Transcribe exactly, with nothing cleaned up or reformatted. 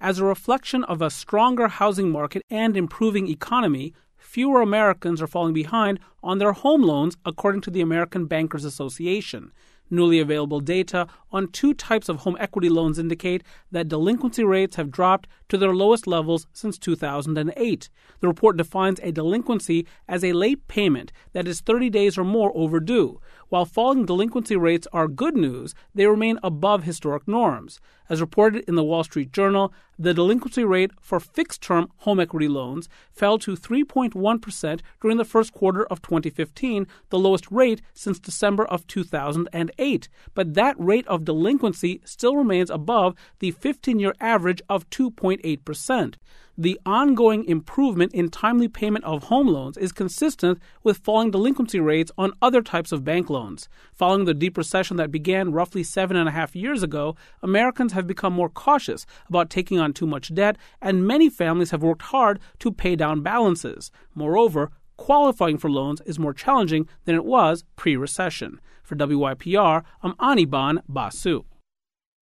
As a reflection of a stronger housing market and improving economy, fewer Americans are falling behind on their home loans, according to the American Bankers Association. Newly available data on two types of home equity loans indicate that delinquency rates have dropped to their lowest levels since two thousand eight. The report defines a delinquency as a late payment that is thirty days or more overdue. While falling delinquency rates are good news, they remain above historic norms. As reported in the Wall Street Journal, the delinquency rate for fixed-term home equity loans fell to three point one percent during the first quarter of twenty fifteen, the lowest rate since December of two thousand eight. But that rate of delinquency still remains above the fifteen-year average of two point eight percent. The ongoing improvement in timely payment of home loans is consistent with falling delinquency rates on other types of bank loans. Following the deep recession that began roughly seven and a half years ago, Americans have become more cautious about taking on too much debt, and many families have worked hard to pay down balances. Moreover, qualifying for loans is more challenging than it was pre-recession. For W Y P R, I'm Anirban Basu.